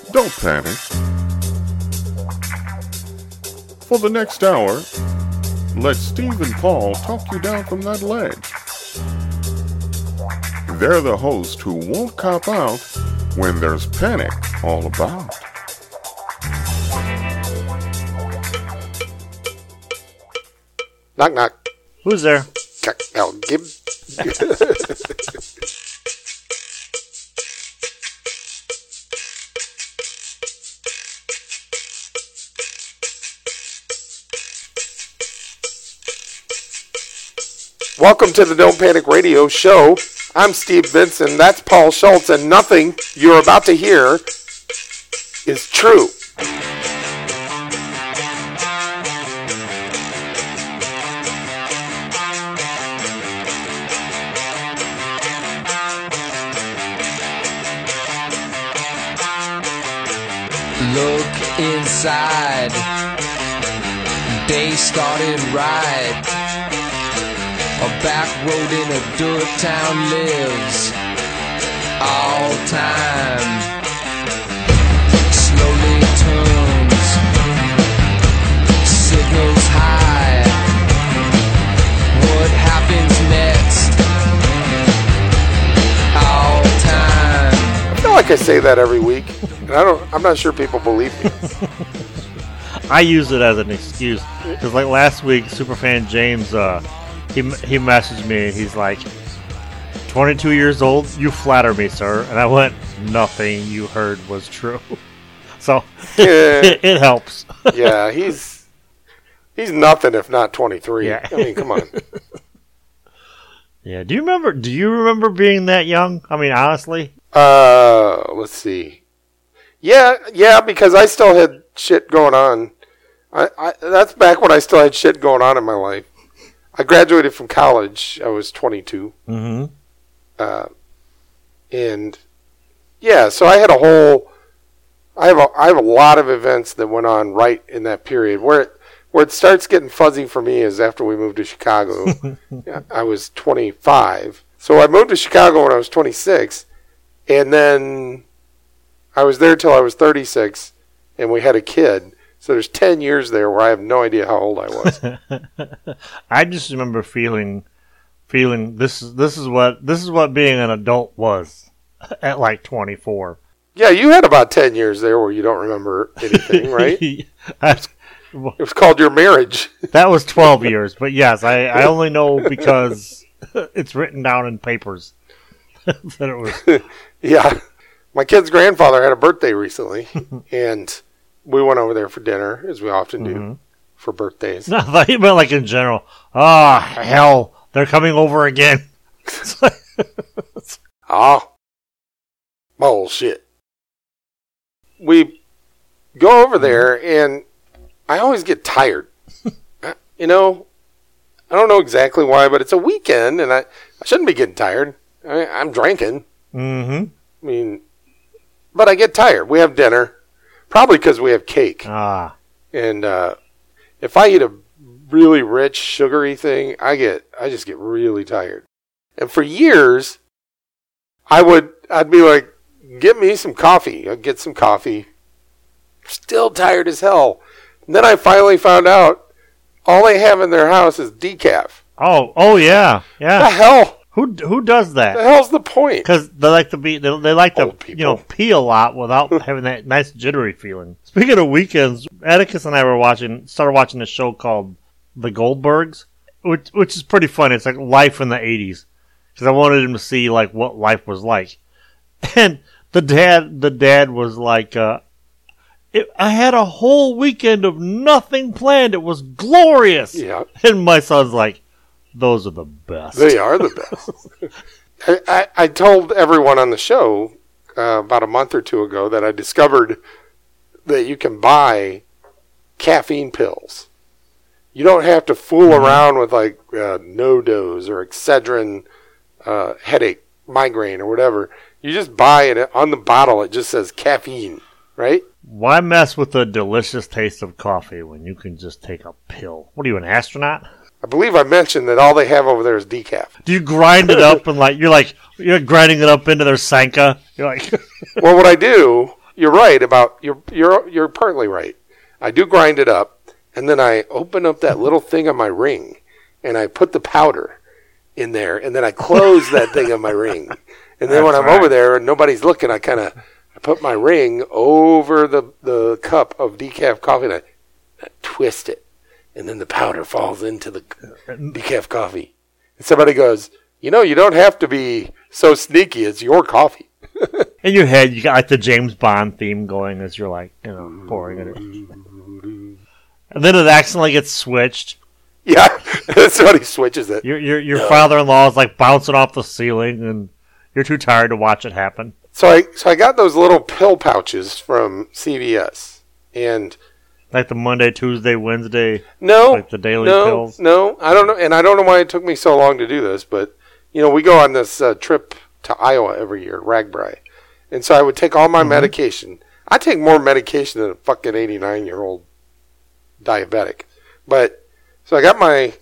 Don't panic. For the next hour, let Steve and Paul talk you down from that ledge. They're the host who won't cop out when there's panic all about. Knock, knock. Who's there? Oh, Gib. Welcome to the Don't Panic Radio Show. I'm Steve Vinson. That's Paul Schultz, and nothing you're about to hear is true. Look inside. Day started right. A back road in a dirt town lives all time. Slowly turns, signals high. What happens next? All time. I feel like I say that every week, and I'm not sure people believe me. I use it as an excuse because, like last week, Superfan James, he messaged me. He's like, 22 years old. You flatter me, sir. And I went, nothing you heard was true. So it helps. Yeah, he's nothing if not 23. Yeah. I mean, come on. Yeah. Do you remember being that young? I mean, honestly. Let's see. Yeah, because I still had shit going on. I that's back when I still had shit going on in my life. I graduated from college. I was 22. Mm-hmm. And yeah, so I had I have a lot of events that went on right in that period. Where it starts getting fuzzy for me is after we moved to Chicago. I was 25. So I moved to Chicago when I was 26, and then I was there till I was 36, and we had a kid. So there's 10 years there where I have no idea how old I was. I just remember feeling this is what being an adult was at like 24. Yeah, you had about 10 years there where you don't remember anything, right? It was called your marriage. That was 12 years, but yes, I only know because it's written down in papers that it was. Yeah, my kid's grandfather had a birthday recently, and we went over there for dinner, as we often do, for birthdays. No, I thought you meant like in general. Oh, hell, they're coming over again. Bullshit. We go over there, and I always get tired. I don't know exactly why, but it's a weekend, and I shouldn't be getting tired. I'm drinking. Mm-hmm. I mean, but I get tired. We have dinner. Probably because we have cake. Ah. And if I eat a really rich, sugary thing, I just get really tired. And for years, I'd be like, get me some coffee. I'd get some coffee. Still tired as hell. And then I finally found out all they have in their house is decaf. Oh yeah. Yeah. The hell? Who does that? The hell's the point? Because they like to Old people. pee a lot without having that nice jittery feeling. Speaking of weekends, Atticus and I started watching a show called The Goldbergs, which is pretty funny. It's like life in the 80s. Because I wanted him to see like what life was like. And the dad was like, I had a whole weekend of nothing planned. It was glorious. Yeah. And my son's like, those are the best. They are the best. I told everyone on the show about a month or two ago that I discovered that you can buy caffeine pills. You don't have to fool around with like NoDoz or Excedrin headache, migraine, or whatever. You just buy it on the bottle. It just says caffeine, right? Why mess with the delicious taste of coffee when you can just take a pill? What are you, an astronaut? I believe I mentioned that all they have over there is decaf. Do you grind it up and you're grinding it up into their Sanka? You're like, well, what I do, you're right about you're partly right. I do grind it up, and then I open up that little thing on my ring, and I put the powder in there, and then I close that thing on my ring. And then when I'm over there and nobody's looking, I put my ring over the cup of decaf coffee, and I twist it, and then the powder falls into the decaf coffee. And somebody goes, you don't have to be so sneaky. It's your coffee. In your head, you got like the James Bond theme going as you're like, pouring it. And then it accidentally gets switched. Yeah, somebody switches it. Your father-in-law is like bouncing off the ceiling, and you're too tired to watch it happen. So I got those little pill pouches from CVS, and like the Monday, Tuesday, Wednesday. No, like the daily pills. No, I don't know, and I don't know why it took me so long to do this, but we go on this trip to Iowa every year, RAGBRAI, and so I would take all my medication. I take more medication than a fucking 89-year-old diabetic, but so I got my,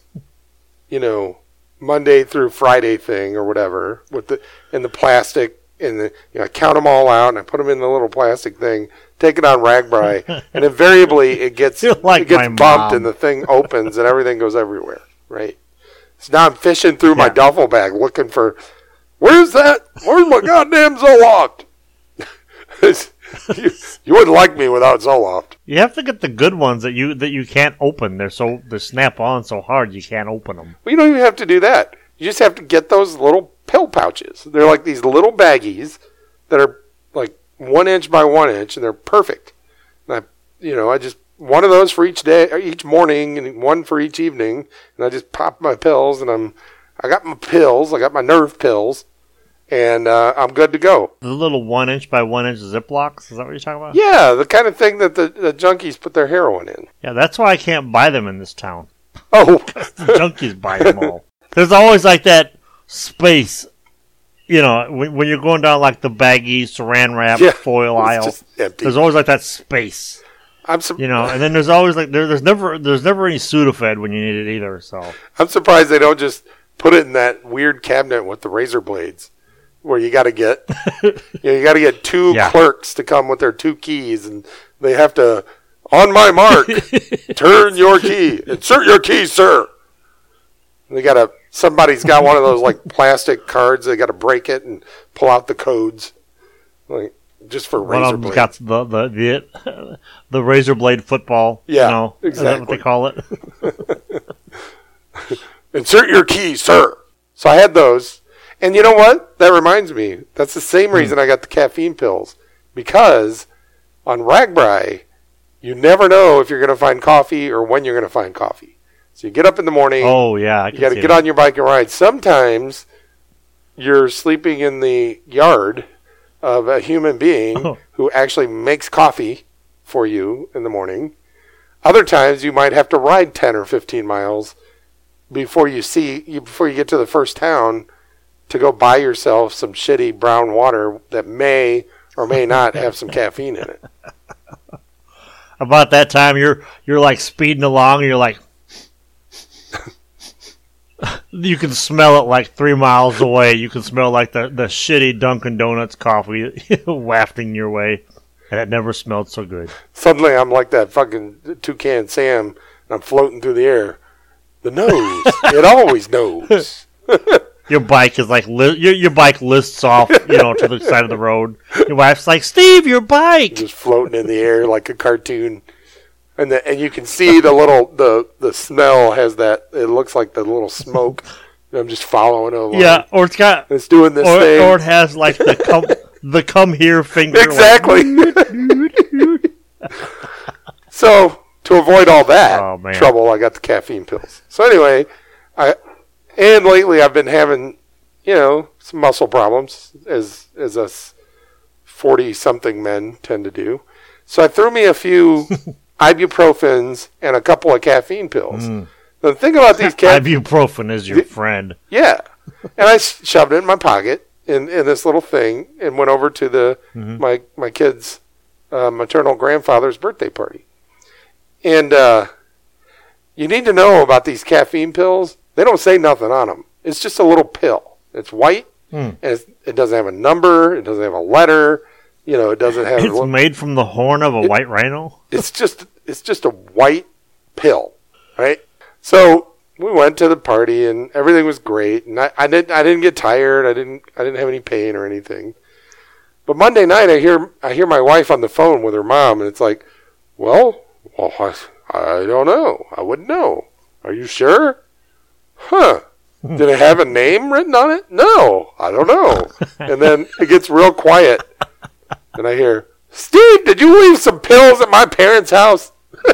Monday through Friday thing or whatever in the plastic, and I count them all out and I put them in the little plastic thing, take it on RAGBRAI, and invariably it gets bumped and the thing opens and everything goes everywhere, right? So now I'm fishing through my duffel bag looking for, where's my goddamn Zoloft? You wouldn't like me without Zoloft. You have to get the good ones that you can't open. They snap on so hard you can't open them. Well, you don't even have to do that. You just have to get those little pill pouches. They're like these little baggies that are like 1 inch by 1 inch, and they're perfect. And I just one of those for each day, or each morning, and one for each evening. And I just pop my pills, and I got my pills. I got my nerve pills. And I'm good to go. The little 1 inch by 1 inch Ziplocs? Is that what you're talking about? Yeah, the kind of thing that the junkies put their heroin in. Yeah, that's why I can't buy them in this town. Oh. The junkies buy them all. There's always like that space, when you're going down like the baggy saran wrap foil aisle. Just empty. There's always like that space. And then there's always like there's never any Sudafed when you need it either. So I'm surprised they don't just put it in that weird cabinet with the razor blades, where you got to get two clerks to come with their 2 keys, and they have to, on my mark, turn your key, insert your key, sir. And somebody's got one of those like plastic cards. They got to break it and pull out the codes, like just for razor blades. One of them's got the razor blade football. Yeah, exactly. Is that what they call it? Insert your key, sir. So I had those. And you know what? That reminds me. That's the same reason I got the caffeine pills. Because on RAGBRAI, you never know if you're going to find coffee or when you're going to find coffee. So you get up in the morning. Oh, yeah. You got to get on your bike and ride. Sometimes you're sleeping in the yard of a human being who actually makes coffee for you in the morning. Other times you might have to ride 10 or 15 miles before you get to the first town to go buy yourself some shitty brown water that may or may not have some caffeine in it. About that time, you're like speeding along, and you're like, you can smell it like 3 miles away. You can smell like the shitty Dunkin' Donuts coffee wafting your way, and it never smelled so good. Suddenly, I'm like that fucking Toucan Sam, and I'm floating through the air. The nose, it always knows. Your bike is like your bike lists off, to the side of the road. Your wife's like, "Steve, your bike!" Just floating in the air like a cartoon, and you can see the smell has that. It looks like the little smoke. I'm just following it along. Yeah, or it's doing this thing, or it has like the come here finger. Exactly. So to avoid all that trouble, I got the caffeine pills. So anyway, And lately I've been having, some muscle problems, as us 40-something men tend to do. So I threw me a few ibuprofens and a couple of caffeine pills. The thing about these ibuprofen is your friend. Yeah. And I shoved it in my pocket in this little thing and went over to my kid's maternal grandfather's birthday party. And you need to know about these caffeine pills. They don't say nothing on them. It's just a little pill. It's white, and it doesn't have a number. It doesn't have a letter. It doesn't have. It's made from the horn of a white rhino. It's just a white pill, right? So we went to the party and everything was great, and I didn't get tired. I didn't have any pain or anything. But Monday night, I hear my wife on the phone with her mom, and it's like, well, I don't know. I wouldn't know. Are you sure? Huh? Did it have a name written on it? No, I don't know. And then it gets real quiet, and I hear, Steve, did you leave some pills at my parents' house?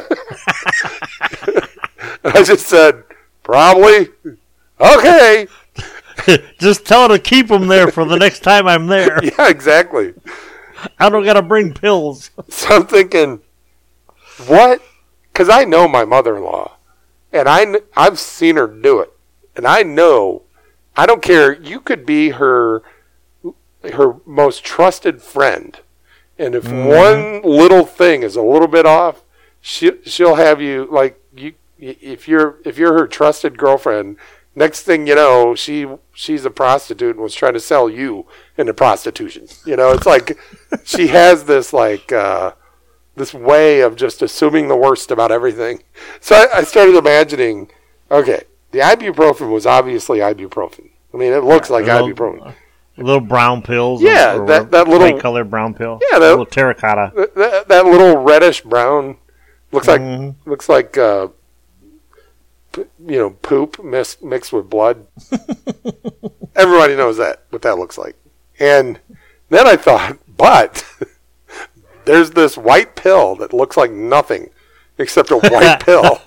I just said, probably. Okay. Just tell her to keep them there for the next time I'm there. Yeah, exactly. I don't gotta bring pills. So I'm thinking, what? Because I know my mother-in-law, and I've seen her do it, and I know. I don't care. You could be her most trusted friend, and if one little thing is a little bit off, she'll have you like you. If you're her trusted girlfriend, next thing you know, she's a prostitute and was trying to sell you into prostitution. It's like she has this like this way of just assuming the worst about everything. So I started imagining, okay, the ibuprofen was obviously ibuprofen. I mean, it looks like ibuprofen. Little brown pills. Yeah, or that little light colored brown pill. Yeah, that little terracotta. That little reddish brown looks like poop mixed with blood. Everybody knows what that looks like. And then I thought, but there's this white pill that looks like nothing except a white pill.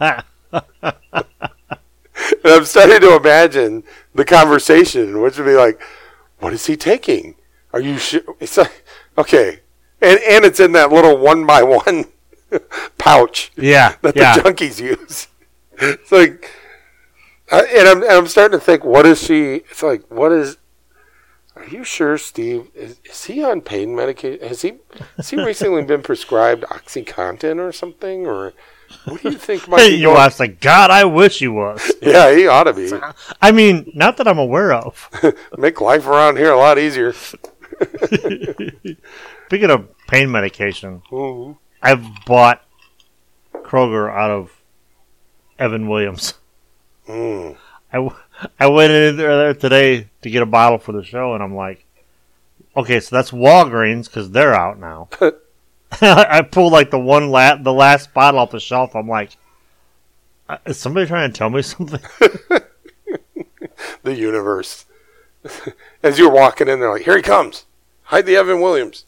And I'm starting to imagine the conversation, which would be like, what is he taking? Are you sure? It's like, okay. And it's in that little 1x1 pouch that the junkies use. It's like, and I'm starting to think, what is she? It's like, are you sure, Steve? Is he on pain medication? Has he recently been prescribed OxyContin or something? Or what do you think might be You asked, like, God, I wish he was. Yeah, he ought to be. I mean, not that I'm aware of. Make life around here a lot easier. Speaking of pain medication, Mm-hmm. I've bought Kroger out of Evan Williams. I went in there today to get a bottle for the show, and I'm like, okay, so that's Walgreens because they're out now. I pulled like the last bottle off the shelf. I'm like, is somebody trying to tell me something? The universe. As you're walking in, they're like, here he comes. Hide the Evan Williams.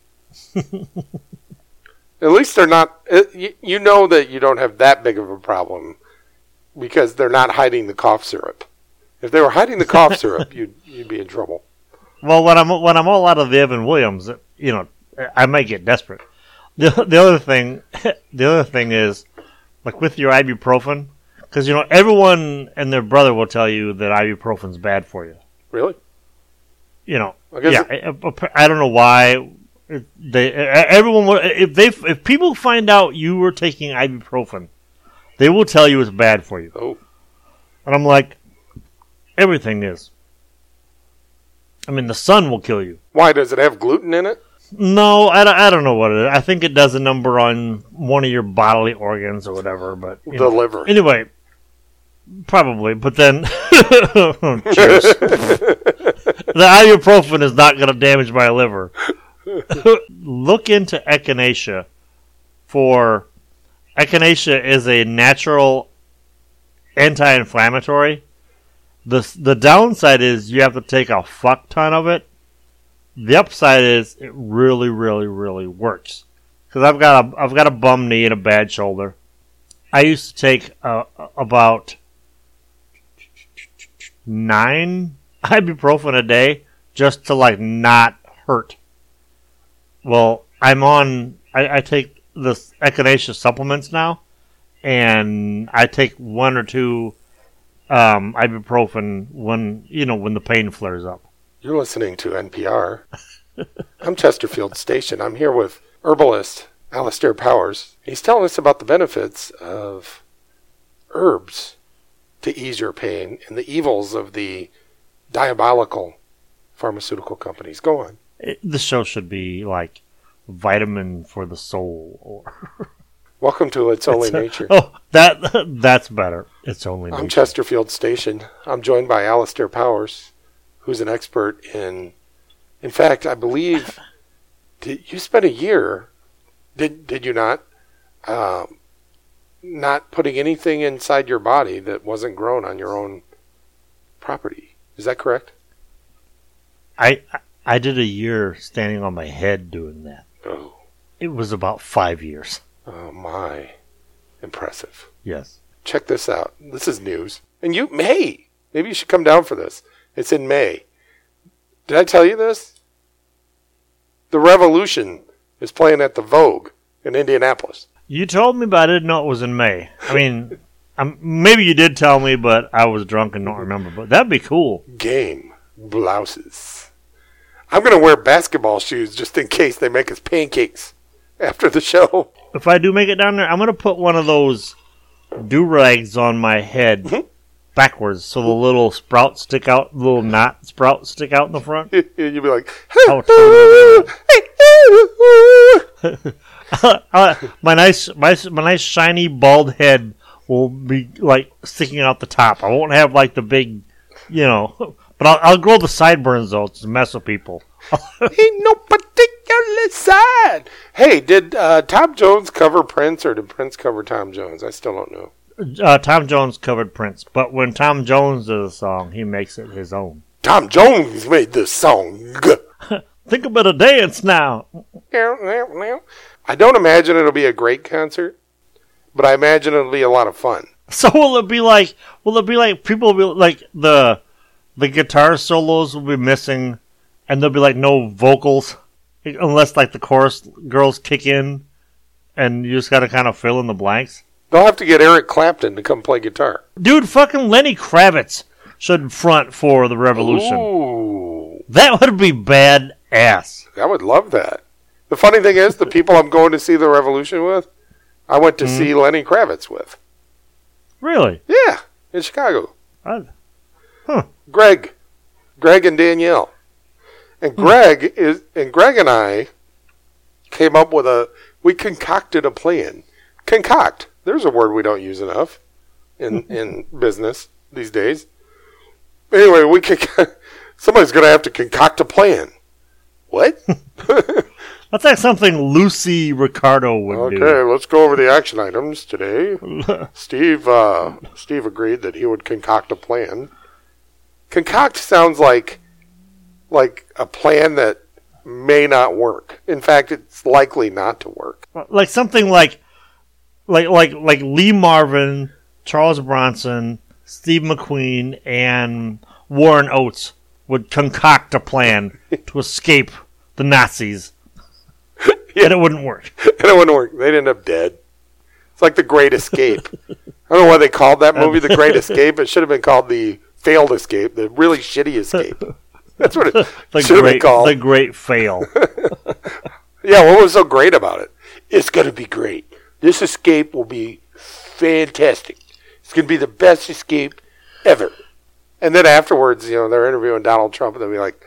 At least they're not, you know that you don't have that big of a problem because they're not hiding the cough syrup. If they were hiding the cough syrup, you'd be in trouble. Well, when I'm all out of the Evan Williams, I might get desperate. The other thing is, like with your ibuprofen, because everyone and their brother will tell you that ibuprofen's bad for you. Really? I don't know why. If people find out you were taking ibuprofen, they will tell you it's bad for you. Oh. And I'm like, everything is. I mean, the sun will kill you. Why? Does it have gluten in it? No, I don't know what it is. I think it does a number on one of your bodily organs or whatever. But the liver. Anyway, probably. But then, cheers. The ibuprofen is not going to damage my liver. Look into echinacea. Echinacea is a natural anti-inflammatory. The downside is you have to take a fuck ton of it. The upside is it really, really, really works. Because I've got a bum knee and a bad shoulder. I used to take about 9 ibuprofen a day just to like not hurt. Well, I take this echinacea supplements now, and I take 1 or 2 ibuprofen when the pain flares up. You're listening to NPR. I'm Chesterfield Station. I'm here with herbalist Alistair Powers. He's telling us about the benefits of herbs to ease your pain and the evils of the diabolical pharmaceutical companies. Go on. The show should be like vitamin for the soul, or Welcome to It's Only Nature. oh, that's better. It's only I'm nature. Chesterfield Station. I'm joined by Alistair Powers, who's an expert in fact, I believe, you spent a year, did you not, not putting anything inside your body that wasn't grown on your own property. Is that correct? I did a year standing on my head doing that. Oh, It was about 5 years. oh my. Impressive. Yes. Check this out. This is news. And maybe you should come down for this. It's in May. Did I tell you this? The Revolution is playing at the Vogue in Indianapolis. You told me, but I didn't know it was in May. I mean, maybe you did tell me, but I was drunk and don't remember. But that'd be cool. Game blouses. I'm going to wear basketball shoes just in case they make us pancakes after the show. If I do make it down there, I'm going to put one of those do-rags on my head backwards so the little sprouts stick out, little knot sprouts stick out in the front. You'll be like, I'll my nice shiny bald head will be like sticking out the top. I won't have like the big, but I'll grow the sideburns though to mess with people. ain't no particular side. Hey, did Tom Jones cover Prince or did Prince cover Tom Jones? I still don't know. Tom Jones covered Prince, but when Tom Jones does a song, he makes it his own. Tom Jones made this song. Think about a dance now. I don't imagine it'll be a great concert, but I imagine it'll be a lot of fun. So will it be like people will be like the guitar solos will be missing and there'll be like no vocals unless like the chorus girls kick in and you just got to kind of fill in the blanks? They'll have to get Eric Clapton to come play guitar. Dude, fucking Lenny Kravitz should front for the Revolution. Ooh, That would be badass. I would love that. The funny thing is, the people I'm going to see the Revolution with, I went to see Lenny Kravitz with. Really? Yeah, in Chicago. Huh. Greg and Danielle. And Greg and I came up with we concocted a plan. Concoct. There's a word we don't use enough in business these days. Anyway, somebody's going to have to concoct a plan. What? That's like something Lucy Ricardo would do. Okay, let's go over the action items today. Steve agreed that he would concoct a plan. Concoct sounds like a plan that may not work. In fact, it's likely not to work. Like something like Lee Marvin, Charles Bronson, Steve McQueen, and Warren Oates would concoct a plan to escape the Nazis. Yeah. And it wouldn't work. They'd end up dead. It's like The Great Escape. I don't know why they called that movie The Great Escape. It should have been called The Failed Escape, the really shitty escape. That's what it should have been called. The Great Fail. Yeah, what was so great about it? It's going to be great. This escape will be fantastic. It's going to be the best escape ever. And then afterwards, they're interviewing Donald Trump, and they'll be like,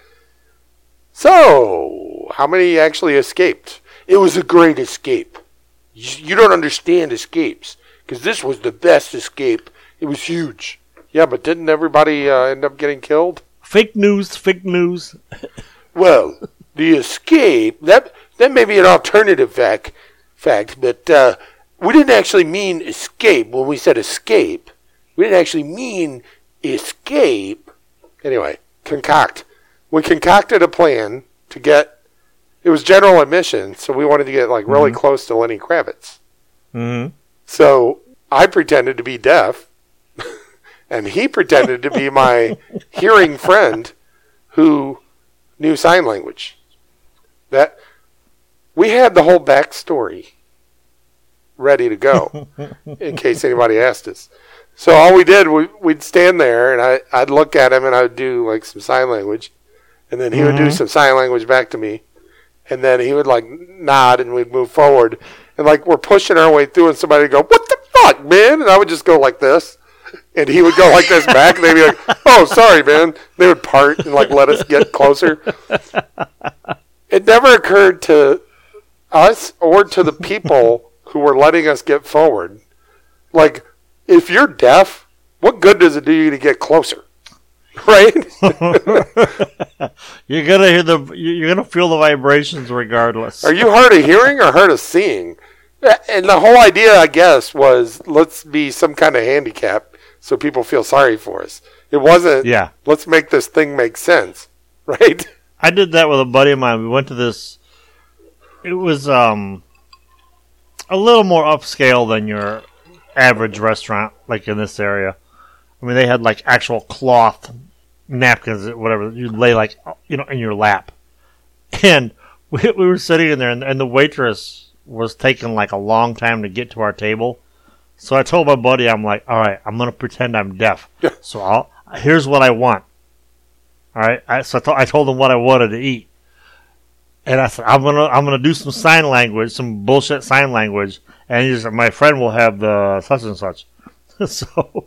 so, how many actually escaped? It was a great escape. You don't understand escapes, because this was the best escape. It was huge. Yeah, but didn't everybody end up getting killed? Fake news. Well, the escape, that may be an alternative fact, but we didn't actually mean escape when we said escape. We didn't actually mean escape. Anyway, concoct. We concocted a plan to get, it was general admission, so we wanted to get really close to Lenny Kravitz. Mm-hmm. So I pretended to be deaf, and he pretended to be my hearing friend who knew sign language. That we had the whole backstory ready to go in case anybody asked us. So all we did, we'd stand there, and I'd look at him, and I'd do some sign language, and then he would do some sign language back to me, and then he would nod, and we'd move forward, and we're pushing our way through, and somebody would go, "What the fuck, man?" And I would just go like this, and he would go like this back, and they'd be like, "Oh, sorry, man." They would part and let us get closer. It never occurred to us or to the people who were letting us get forward. Like, if you're deaf, what good does it do you to get closer? Right? You're gonna hear you're gonna feel the vibrations regardless. Are you hard of hearing or hard of seeing? And the whole idea, I guess, was let's be some kind of handicap so people feel sorry for us. It wasn't, let's make this thing make sense, right? I did that with a buddy of mine. We went to this, it was a little more upscale than your average restaurant, like in this area. I mean, they had like actual cloth napkins, whatever, you lay like, in your lap. And we were sitting in there, and the waitress was taking like a long time to get to our table. So I told my buddy, I'm like, all right, I'm going to pretend I'm deaf. So here's what I want. All right. So I told him what I wanted to eat. And I said, I'm gonna do some sign language, some bullshit sign language. And he said, my friend will have the such and such. So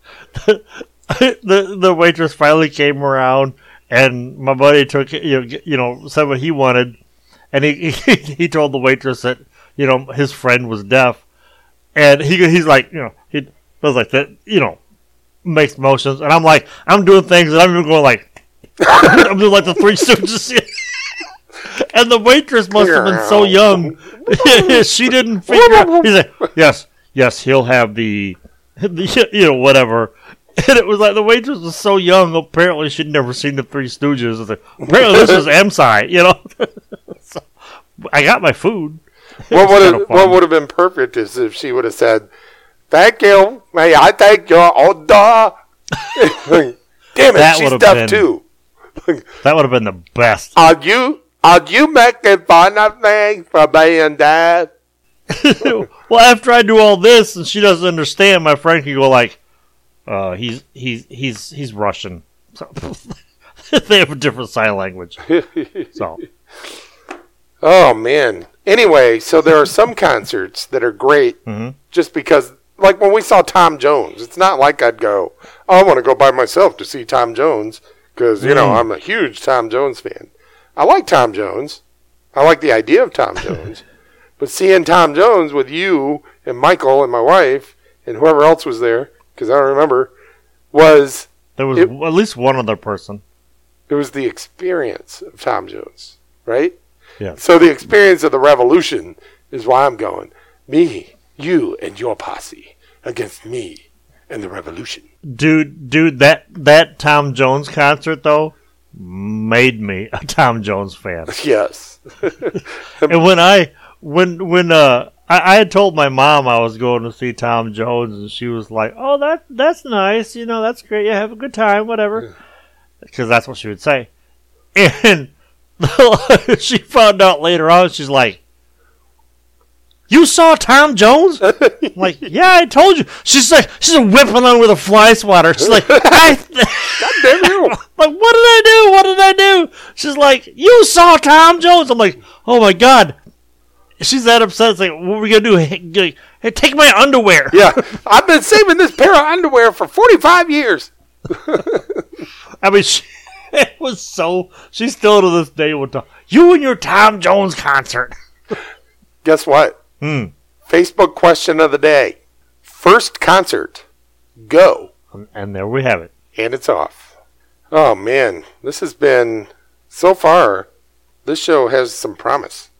the waitress finally came around, and my buddy took, said what he wanted. And he told the waitress that, his friend was deaf. And he's like, he does like that, makes motions. And I'm like, I'm doing things, and I'm even going like, I'm doing like the Three Stooges. And the waitress must have been so young, she didn't figure. He's like, yes, he'll have the whatever. And it was like the waitress was so young. Apparently, she'd never seen the Three Stooges. Like, apparently, this is MSI. So, I got my food. What would have been perfect is if she would have said, "Thank you, may I take your order?" Damn it, she's deaf too. That would have been the best. Are you making fun of me for being deaf? Well, after I do all this and she doesn't understand, my friend can go like, he's Russian. So they have a different sign language. So, oh man. Anyway, so there are some concerts that are great just because, like when we saw Tom Jones, it's not like I'd go, I want to go by myself to see Tom Jones because, I'm a huge Tom Jones fan. I like Tom Jones. I like the idea of Tom Jones. But seeing Tom Jones with you and Michael and my wife and whoever else was there, because I don't remember, there was at least one other person. It was the experience of Tom Jones, right? Yeah. So the experience of the revolution is why I'm going. Me, you, and your posse against me and the revolution. Dude, that Tom Jones concert though made me a Tom Jones fan. Yes. And when I had told my mom I was going to see Tom Jones, and she was like, "Oh, that's nice. That's great. Yeah, have a good time, whatever." Because that's what she would say. And she found out later on, she's like, "You saw Tom Jones?" I'm like, "Yeah, I told you." She's whipping on with a fly swatter. She's like, God damn you. Like, what did I do? She's like, "You saw Tom Jones." I'm like, "Oh my God." She's that upset. It's like, what are we going to do? Hey, take my underwear. Yeah. I've been saving this pair of underwear for 45 years. I mean, it was so... She still to this day will talk. You and your Tom Jones concert. Guess what? Facebook question of the day. First concert. Go. And there we have it. And it's off. Oh, man. This has been... So far, this show has some promise.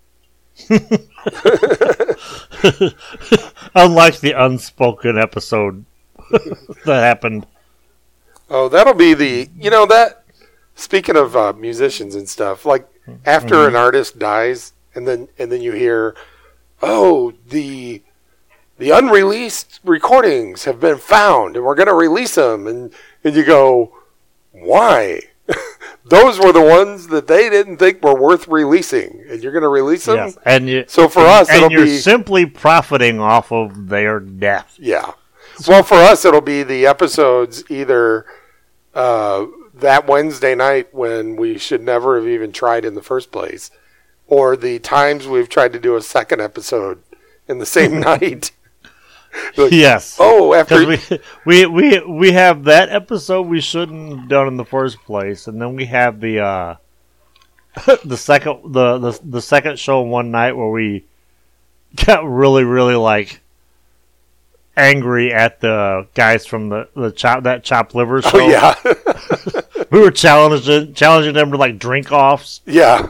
Unlike the unspoken episode that happened. Oh, that'll be the... that... Speaking of musicians and stuff, like after an artist dies, and then you hear, "Oh, the unreleased recordings have been found, and we're going to release them," and you go, "Why?" Those were the ones that they didn't think were worth releasing, and you're going to release them. Yes. And so for us, and you're simply profiting off of their death. Yeah. Well, for us, it'll be the episodes either that Wednesday night when we should never have even tried in the first place, or the times we've tried to do a second episode in the same night. Like, yes. Oh, after we have that episode we shouldn't have done in the first place, and then we have the the second show one night where we got really, really like angry at the guys from that chopped liver show. Oh yeah, We were challenging them to like drink offs. yeah.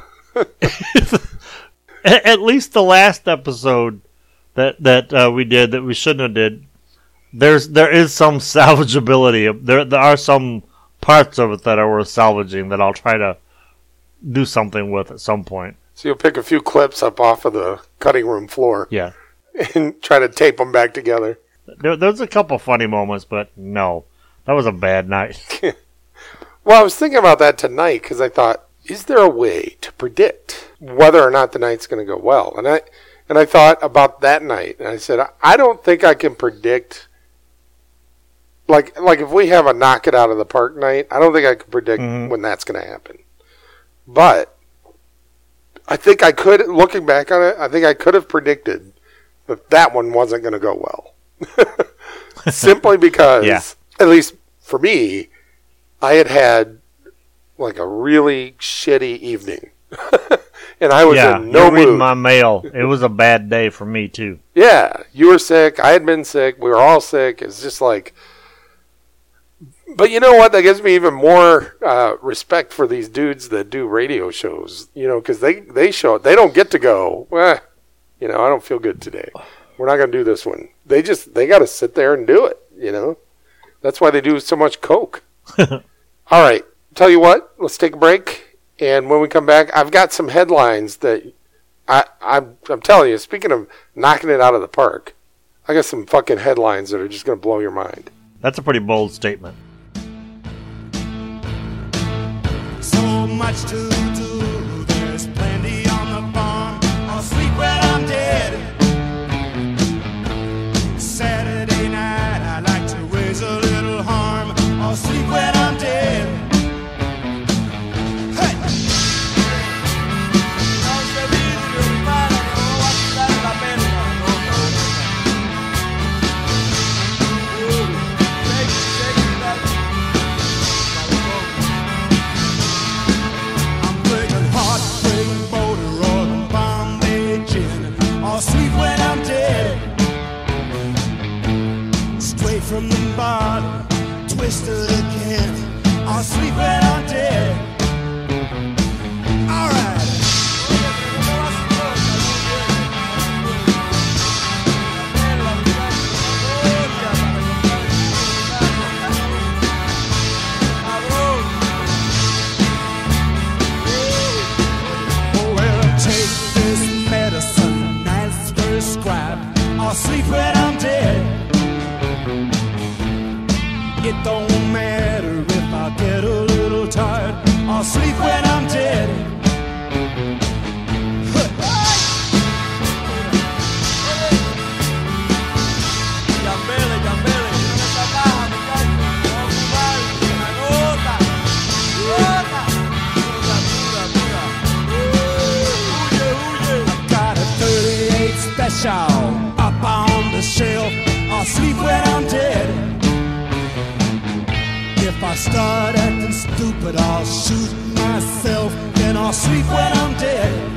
At least the last episode that we did that we shouldn't have did. There is some salvageability. There are some parts of it that are worth salvaging that I'll try to do something with at some point. So you'll pick a few clips up off of the cutting room floor Yeah. and try to tape them back together. There's a couple funny moments, but no. That was a bad night. Well, I was thinking about that tonight because I thought, is there a way to predict whether or not the night's going to go well? And I thought about that night, and I said, I don't think I can predict. Like if we have a knock it out of the park night, I don't think I can predict when that's going to happen. But I think I could, looking back on it, I think I could have predicted that one wasn't going to go well. Simply because, at least for me, I had like a really shitty evening. And I was in no you're reading mood. my mail. It was a bad day for me, too. Yeah, you were sick. I had been sick. We were all sick. It's just like... But you know what? That gives me even more respect for these dudes that do radio shows. You know, because they don't get to go, I don't feel good today. We're not going to do this one. They got to sit there and do it, you know. That's why they do so much coke. All right. Tell you what, let's take a break. And when we come back, I've got some headlines that I'm telling you, speaking of knocking it out of the park, I got some fucking headlines that are just going to blow your mind. That's a pretty bold statement. So much to do, there's plenty on the farm. I'll sleep when I'm dead. Saturday night, I like to raise a little harm. I'll sleep when I'm dead. From the bottom, twisted again. I'll sleep when I'm dead. All right. Well, take this medicine as prescribed. I'll sleep when I'm dead. It don't matter if I get a little tired. I'll sleep when I'm dead. I've got a 38 special up on the shelf. I'll sleep when I'm dead. If I start acting stupid, I'll shoot myself. Then I'll sleep when I'm dead.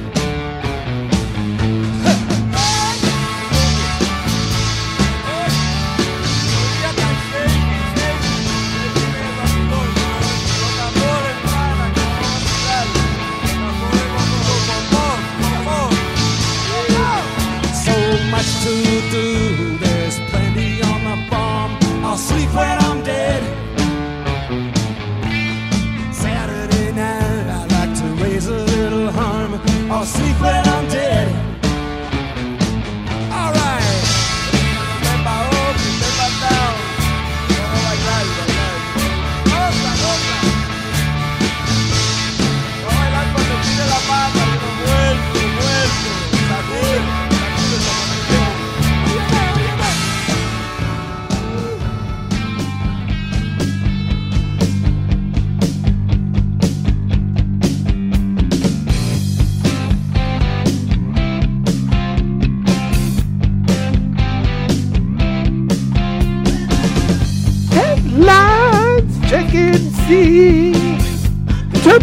So much to do, there's plenty on the farm. I'll sleep when I'm dead. I'll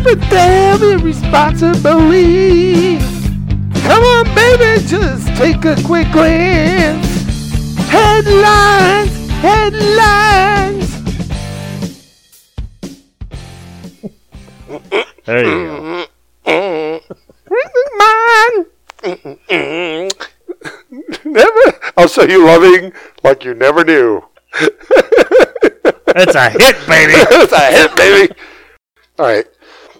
but damn irresponsibly. Come on, baby, just take a quick glance. Headlines, headlines. There you go. Never. I'll show you loving like you never knew. It's a hit, baby. It's a hit, baby. All right.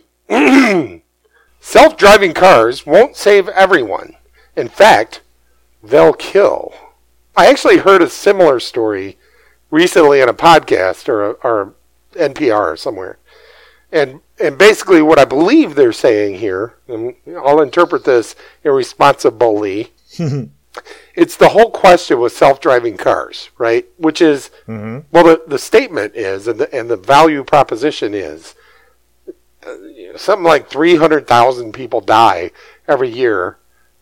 Self-driving cars won't save everyone. In fact, they'll kill. I actually heard a similar story recently in a podcast or NPR or somewhere. And basically what I believe they're saying here, and I'll interpret this irresponsibly, it's the whole question with self-driving cars, right? Which is, well, the statement is, and the value proposition is, something like 300,000 people die every year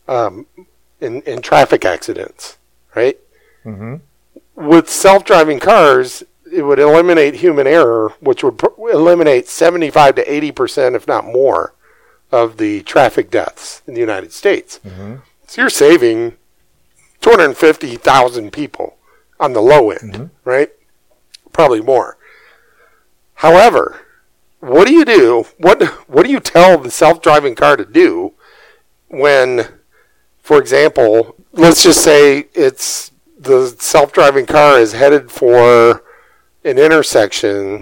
in traffic accidents, right? With self-driving cars, it would eliminate human error, which would eliminate 75 to 80%, if not more, of the traffic deaths in the United States. So you're saving 250,000 people on the low end, right? Probably more. However, what do you do? What do you tell the self-driving car to do when, for example, let's just say it's the self-driving car is headed for an intersection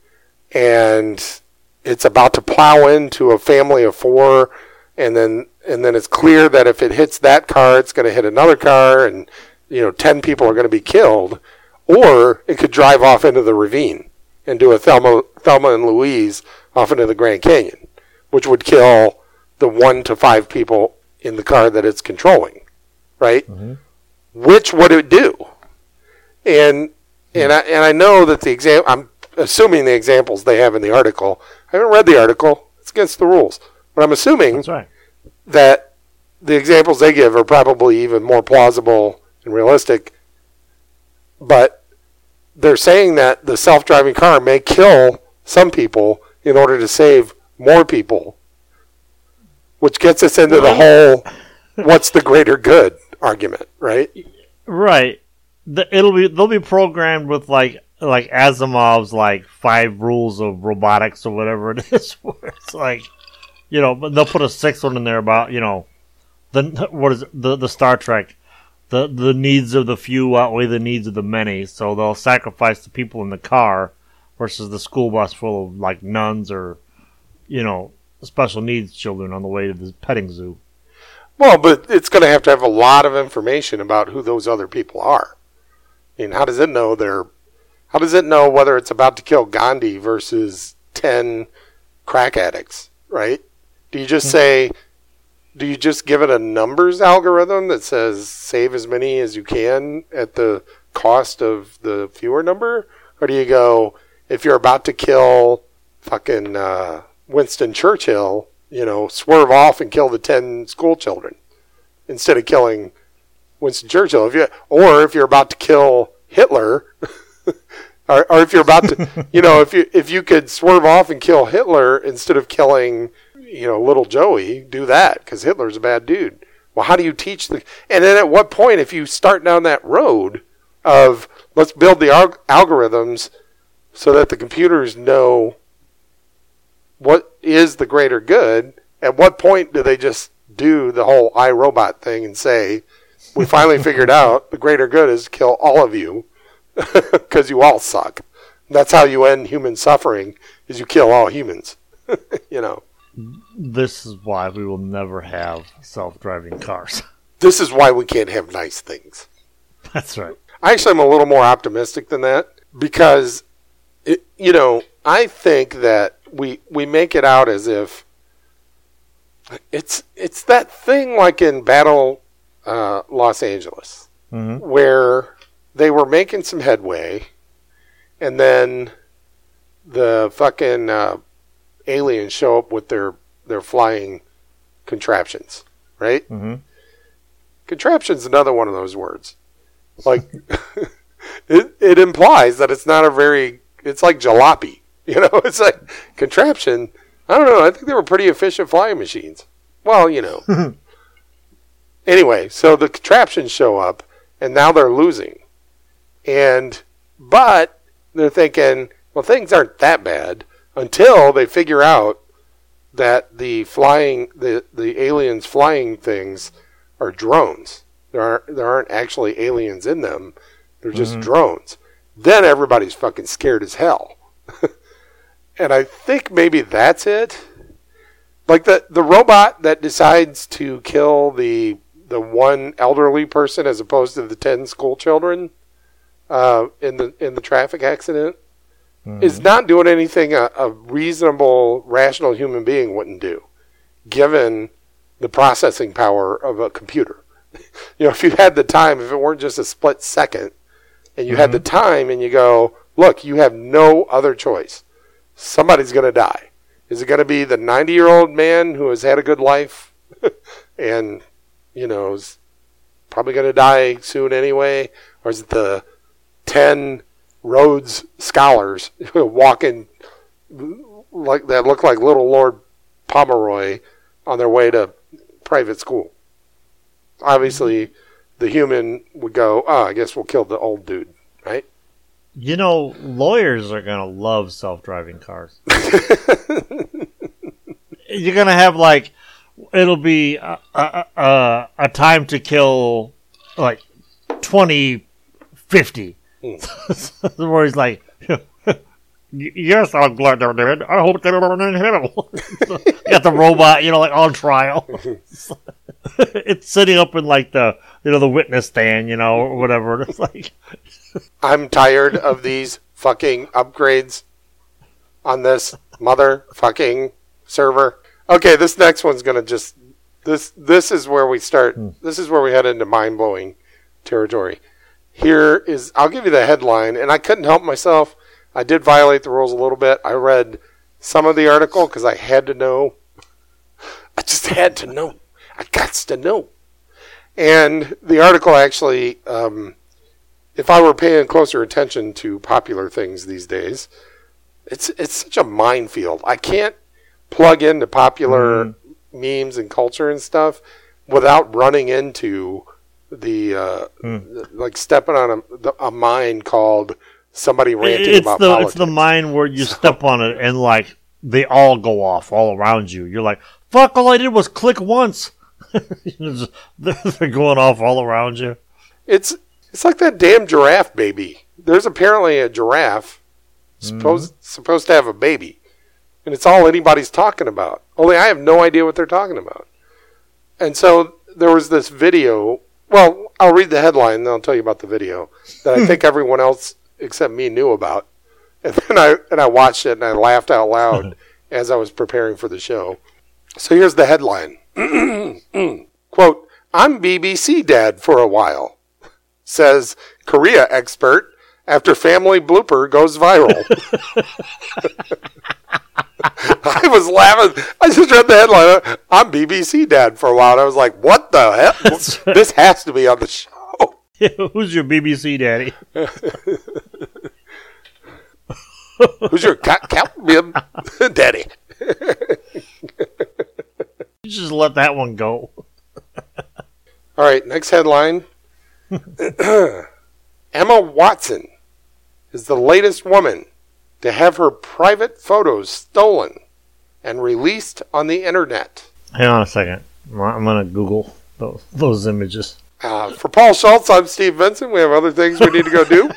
and it's about to plow into a family of four, and then it's clear that if it hits that car, it's going to hit another car, and 10 people are going to be killed, or it could drive off into the ravine and do a Thelma and Louise off into the Grand Canyon, which would kill the 1 to 5 people in the car that it's controlling, right? Which would it do? And I know that I'm assuming the examples they have in the article. I haven't read the article. It's against the rules. But I'm assuming That's right. that the examples they give are probably even more plausible and realistic. But they're saying that the self-driving car may kill some people in order to save more people, which gets us into the whole what's the greater good argument, right? Right. They'll be programmed with like Asimov's 5 rules of robotics or whatever it is. Where it's but they'll put a 6th one in there about the Star Trek, the needs of the few outweigh the needs of the many. So they'll sacrifice the people in the car versus the school bus full of nuns or special needs children on the way to the petting zoo. Well, but it's going to have a lot of information about who those other people are. I mean, how does it know whether it's about to kill Gandhi versus 10 crack addicts, right? Do you just give it a numbers algorithm that says save as many as you can at the cost of the fewer number? Or do you go, if you're about to kill fucking Winston Churchill, swerve off and kill the 10 school children instead of killing Winston Churchill? If you're about to kill Hitler, or if you're about to, if you could swerve off and kill Hitler instead of killing, little Joey, do that because Hitler's a bad dude. Well, how do you teach and then at what point, if you start down that road of let's build the algorithms so that the computers know what is the greater good, at what point do they just do the whole iRobot thing and say, we finally figured out the greater good is to kill all of you because you all suck. That's how you end human suffering, is you kill all humans. This is why we will never have self-driving cars. This is why we can't have nice things. That's right. I actually am a little more optimistic than that because, I think that we make it out as if it's that thing like in Battle Los Angeles, where they were making some headway, and then the fucking aliens show up with their flying contraptions, right? Contraption's another one of those words. It implies that it's not it's like jalopy. It's like contraption. I don't know. I think they were pretty efficient flying machines. Well, you know. Anyway, so the contraptions show up, and now they're losing. But they're thinking, well, things aren't that bad until they figure out that the aliens flying things are drones. There aren't actually aliens in them. They're just drones. Then everybody's fucking scared as hell. And I think maybe that's it. Like the robot that decides to kill the one elderly person as opposed to the 10 school children in the traffic accident is not doing anything a reasonable, rational human being wouldn't do, given the processing power of a computer. You know, if you had the time, if it weren't just a split second, and you had the time and you go, look, you have no other choice. Somebody's going to die. Is it going to be the 90-year-old man who has had a good life and, you know, is probably going to die soon anyway? Or is it the 10 Rhodes scholars walking like that look like little Lord Pomeroy on their way to private school? Obviously, the human would go, oh, I guess we'll kill the old dude, right? You know, lawyers are going to love self-driving cars. You're going to have, like, it'll be a time to kill, like, 2050. Where he's like, yes, I'm glad they're dead. I hope they're in hell. You got the robot, you know, like, on trial. It's sitting up in, like, the witness stand, you know, or whatever. It's like... I'm tired of these fucking upgrades on this motherfucking server. Okay, this next one's going to just... This is where we start. This is where we head into mind-blowing territory. Here is... I'll give you the headline, and I couldn't help myself. I did violate the rules a little bit. I read some of the article because I had to know. I just had to know. I got to know. And the article actually... if I were paying closer attention to popular things these days, it's such a minefield. I can't plug into popular memes and culture and stuff without running into the like stepping on a mine called somebody ranting about politics. It's the mine where you step on it and like they all go off all around you. You're like, fuck! All I did was click once. They're going off all around you. It's like that damn giraffe baby. There's apparently a giraffe supposed to have a baby. And it's all anybody's talking about. Only I have no idea what they're talking about. And so there was this video. Well, I'll read the headline and then I'll tell you about the video that I think everyone else except me knew about. And then I watched it and I laughed out loud as I was preparing for the show. So here's the headline. Quote, I'm BBC dad for a while, says Korea expert after family blooper goes viral. I was laughing. I just read the headline. I'm BBC dad for a while. And I was like, what the hell? This has to be on the show. Who's your BBC daddy? Who's your daddy? You just let that one go. All right, next headline. Emma Watson is the latest woman to have her private photos stolen and released on the internet. Hang on a second. I'm going to Google those images. For Paul Schultz, I'm Steve Vincent. We have other things we need to go do.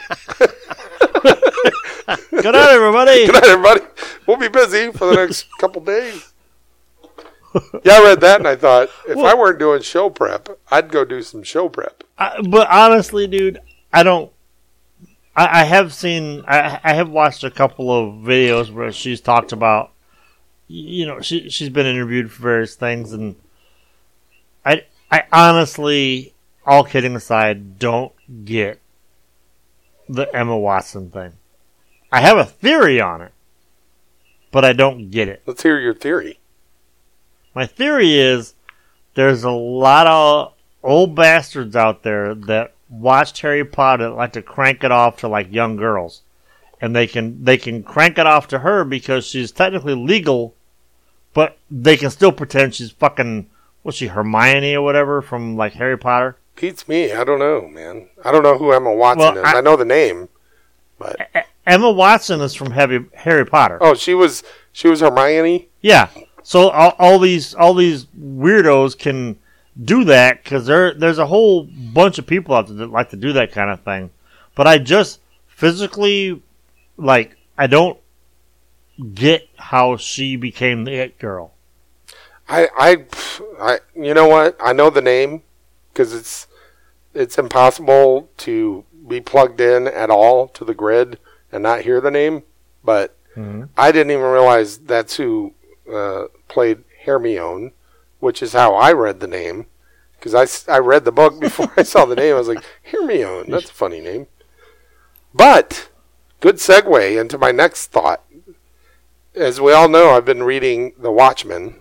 Good night, everybody. Good night, everybody. We'll be busy for the next couple days. Yeah, I read that and I thought, if I weren't doing show prep, I'd go do some show prep. But honestly, dude, I don't. I have watched a couple of videos where she's talked about, you know, she's been interviewed for various things, and I honestly, all kidding aside, don't get the Emma Watson thing. I have a theory on it, but I don't get it. Let's hear your theory. My theory is there's a lot of old bastards out there that watched Harry Potter like to crank it off to like young girls, and they can crank it off to her because she's technically legal but they can still pretend she's fucking, what's she, Hermione or whatever from like Harry Potter? Beats me. I don't know, man. I don't know who Emma Watson is. I know the name, but Emma Watson is from Harry Potter. oh, she was Hermione. Yeah. So all these weirdos can do that because there's a whole bunch of people out there that like to do that kind of thing. But I just physically, like, I don't get how she became the it girl. I you know what? I know the name because it's impossible to be plugged in at all to the grid and not hear the name. But I didn't even realize that's who played Hermione, which is how I read the name. Because I read the book before I saw the name. I was like, Hermione, that's a funny name. But, good segue into my next thought. As we all know, I've been reading The Watchmen.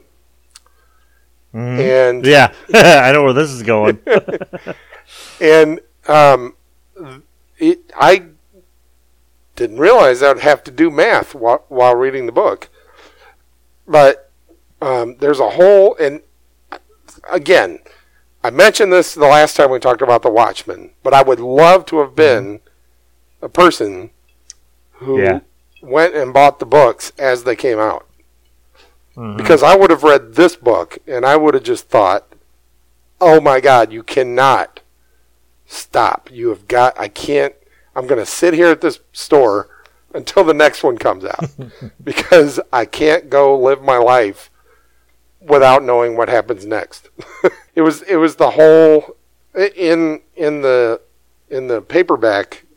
And yeah, I know where this is going. And I didn't realize I would have to do math while reading the book. But there's a whole, and again, I mentioned this the last time we talked about The Watchmen, but I would love to have been a person who went and bought the books as they came out. Because I would have read this book, and I would have just thought, oh my God, you cannot stop. You have got, I'm going to sit here at this store until the next one comes out. Because I can't go live my life without knowing what happens next. It was the whole, in the paperback,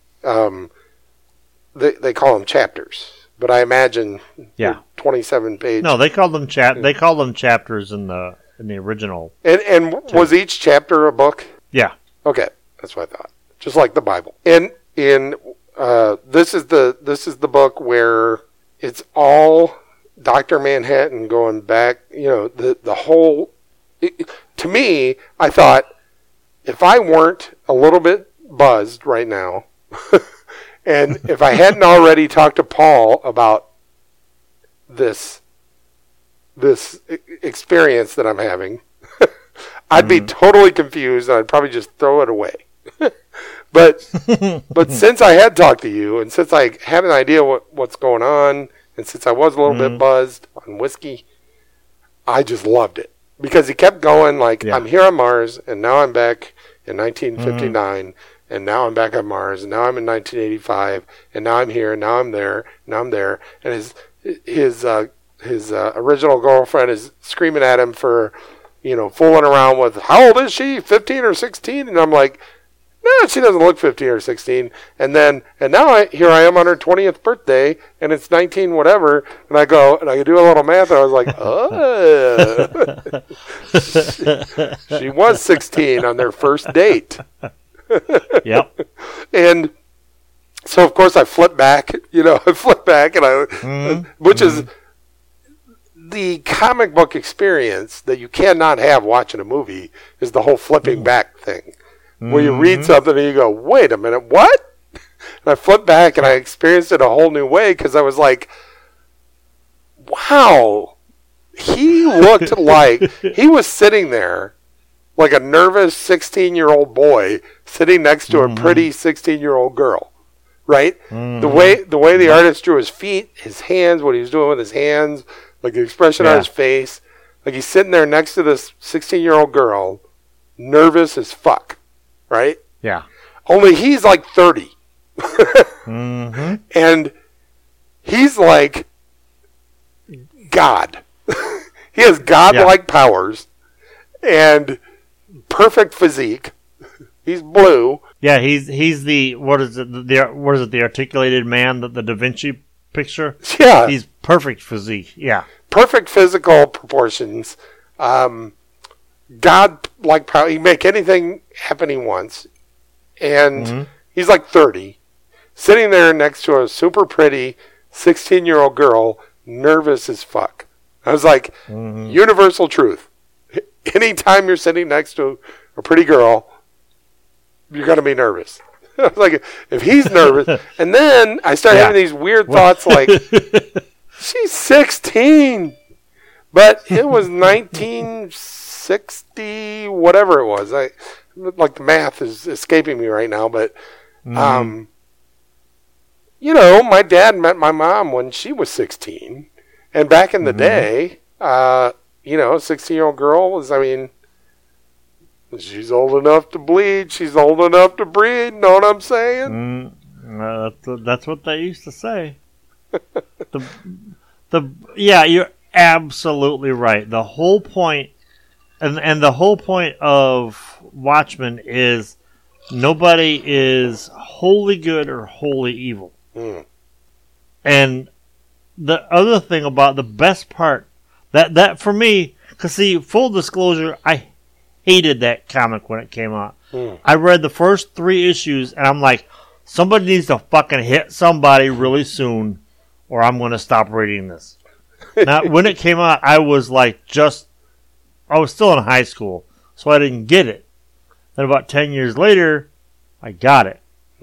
they call them chapters. But I imagine 27 page. No, they call them chapters in the original. And was each chapter a book? Yeah. Okay, that's what I thought. Just like the Bible. And this is the book where it's all Dr. Manhattan going back. You know, the whole. To me, I thought if I weren't a little bit buzzed right now. And if I hadn't already talked to Paul about this experience that I'm having, I'd be totally confused and I'd probably just throw it away. But since I had talked to you and since I had an idea what's going on and since I was a little bit buzzed on whiskey, I just loved it. Because he kept going like, I'm here on Mars and now I'm back in 1959 and now I'm back on Mars, and now I'm in 1985, and now I'm here, and now I'm there, now I'm there, and his original girlfriend is screaming at him for, fooling around with, how old is she, 15 or 16? And I'm like, no, she doesn't look 15 or 16. And now here I am on her 20th birthday, and it's 19 whatever, and I go, and I do a little math, and I was like, oh. She was 16 on their first date. Yep. And so of course I flip back, and which is the comic book experience that you cannot have watching a movie is the whole flipping back thing. Where you read something and you go, wait a minute, what? And I flip back and I experienced it a whole new way because I was like, wow, he looked like he was sitting there like a nervous 16-year-old boy sitting next to a pretty 16-year-old girl, right? The way the artist drew his feet, his hands, what he was doing with his hands, like the expression on his face, like he's sitting there next to this 16-year-old girl, nervous as fuck, right? Yeah. Only he's like 30. And he's like God. He has godlike powers and perfect physique. He's blue. Yeah, he's the what is it? The articulated man, the Da Vinci picture? Yeah. He's perfect physique. Yeah. Perfect physical proportions. God-like power. He can make anything happen he wants. And he's like 30. Sitting there next to a super pretty 16-year-old girl, nervous as fuck. I was like, universal truth. Anytime you're sitting next to a pretty girl, you're going to be nervous. I was like, if he's nervous. And then I started having these weird thoughts like, she's 16. But it was 1960, whatever it was. Like the math is escaping me right now, but you know, my dad met my mom when she was 16, and back in the day, you know, a 16-year-old girl was, I mean, she's old enough to bleed, she's old enough to breed. Know what I'm saying? That's what they used to say. Yeah, you're absolutely right. The whole point, and the whole point of Watchmen is nobody is wholly good or wholly evil. And the other thing about the best part, that for me, because see, full disclosure, I hated that comic when it came out. I read the first 3 issues, and I'm like, somebody needs to fucking hit somebody really soon, or I'm going to stop reading this. Now, when it came out, I was like I was still in high school, so I didn't get it. Then about 10 years later, I got it.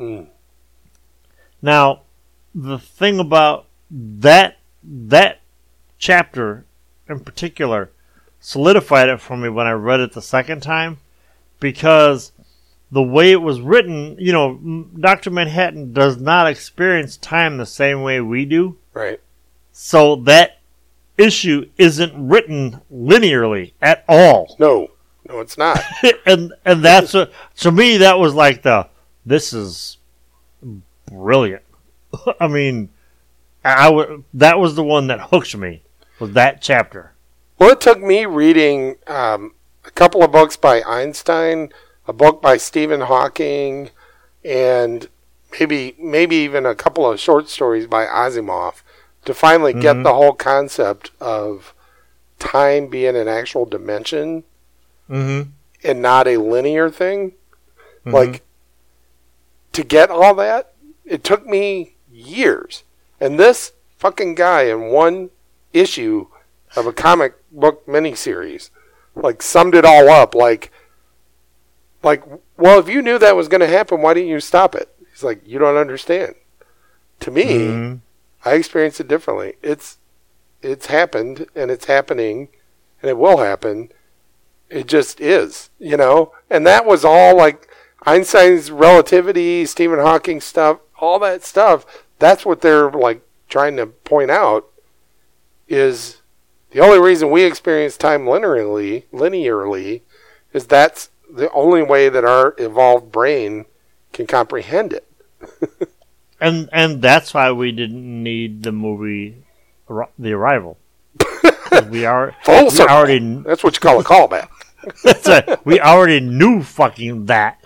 Now, the thing about that chapter in particular solidified it for me when I read it the second time, because the way it was written, you know, Dr. Manhattan does not experience time the same way we do. Right. So that issue isn't written linearly at all. No, it's not. and that's to me, that was like this is brilliant. I mean, that was the one that hooked me, was that chapter. Well, it took me reading a couple of books by Einstein, a book by Stephen Hawking, and maybe even a couple of short stories by Asimov to finally get the whole concept of time being an actual dimension and not a linear thing. Like, to get all that, it took me years. And this fucking guy in one issue of a comic book miniseries, like, summed it all up. Like, well, if you knew that was going to happen, why didn't you stop it? He's like, you don't understand. To me, I experience it differently. It's happened, and it's happening, and it will happen. It just is, you know? And that was all, like, Einstein's relativity, Stephen Hawking stuff, all that stuff. That's what they're, like, trying to point out, is the only reason we experience time linearly is that's the only way that our evolved brain can comprehend it. And that's why we didn't need the movie The Arrival. we already That's what you call a callback. we already knew fucking that.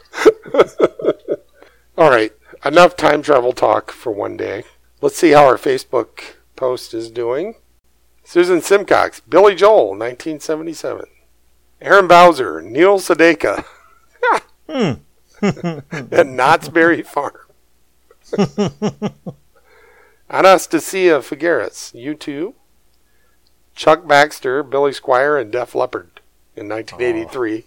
All right, enough time travel talk for one day. Let's see how our Facebook post is doing. Susan Simcox, Billy Joel, 1977. Aaron Bowser, Neil Sedaka. At Knott's Berry Farm. Anastasia Figueres, U2. Chuck Baxter, Billy Squier, and Def Leppard in 1983.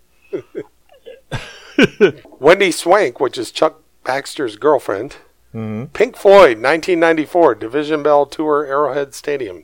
Wendy Swank, which is Chuck Baxter's girlfriend. Pink Floyd, 1994, Division Bell Tour, Arrowhead Stadium.